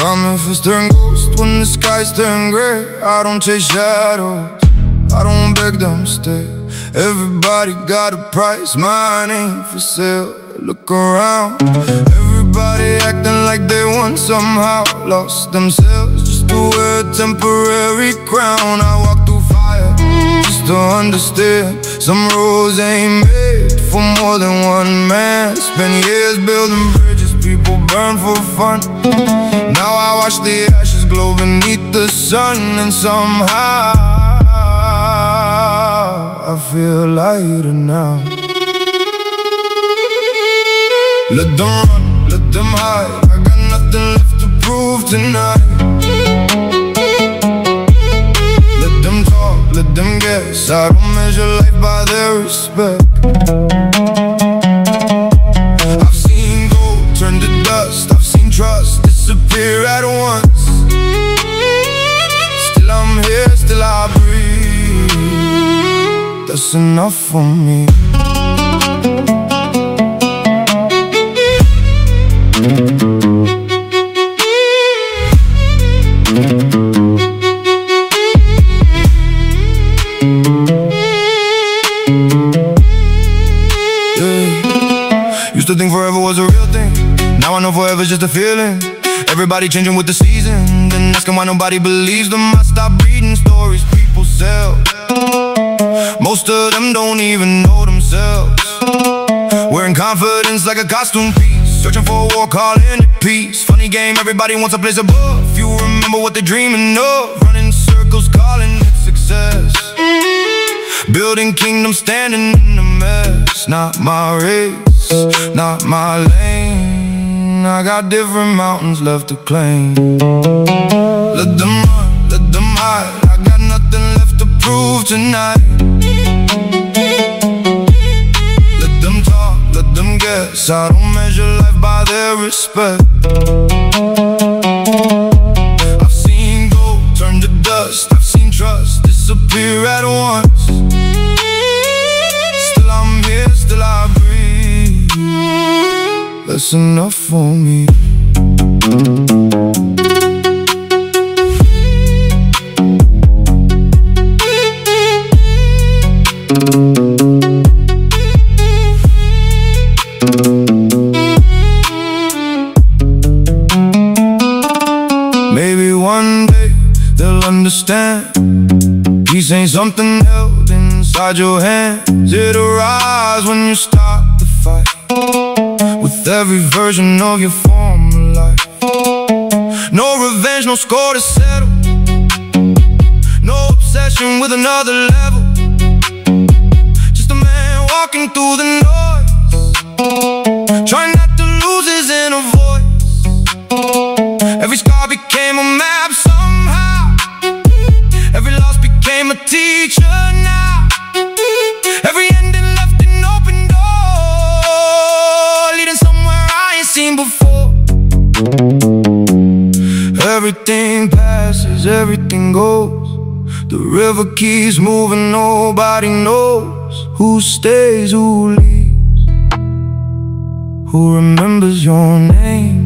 Time if it's turn ghost when the skies turn gray. I don't chase shadows, I don't beg them to stay. Everybody got a price, mine ain't for sale. Look around, everybody acting like they won somehow. Lost themselves just to wear a temporary crown. I walk through fire just to understand. Some roads ain't made for more than one man. Spend years building bridges people burn for fun. Now I watch the ashes glow beneath the sun, and somehow I feel lighter now. Let them run, let them hide. I got nothing left to prove tonight. Let them talk, let them guess. I don't measure life by their respect. I've seen gold turn to dust, I've seen trust disappear at once. Still I'm here, still I breathe. That's enough for me. Used to think forever was a real thing. Now I know forever's just a feeling. Everybody changing with the seasons, and asking why nobody believes them. I stopped reading stories people sell. Most of them don't even know themselves. Wearing confidence like a costume piece, searching for a war, calling it peace. Funny game, everybody wants a place above. Few remember what they're dreaming of. Running circles, calling it success. Building kingdoms, standing in the mess. Not my race, not my lane. I got different mountains left to claim. Let them run, let them hide. I got nothing left to prove tonight. Let them talk, let them guess. I don't measure life by their respect. I've seen gold turn to dust, I've seen trust disappear at once. Still I'm here, still I breathe. That's enough for me. Maybe one day they'll understand. Peace ain't something held inside your hands. It'll rise when you start the fight, with every version of your former life. No revenge, no score to settle. No obsession with another level. Just a man walking through the noise, trying not to lose his inner voice. Every scar became a map somehow. Every loss became a teacher now. Every ending left an open door, leading somewhere I ain't seen before. Everything passes, everything goes. The river keeps moving, nobody knows who stays, who leaves, who remembers your name.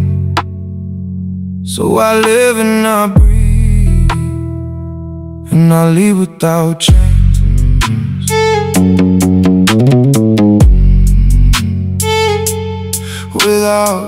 So I live and I breathe, and I leave without chains. Without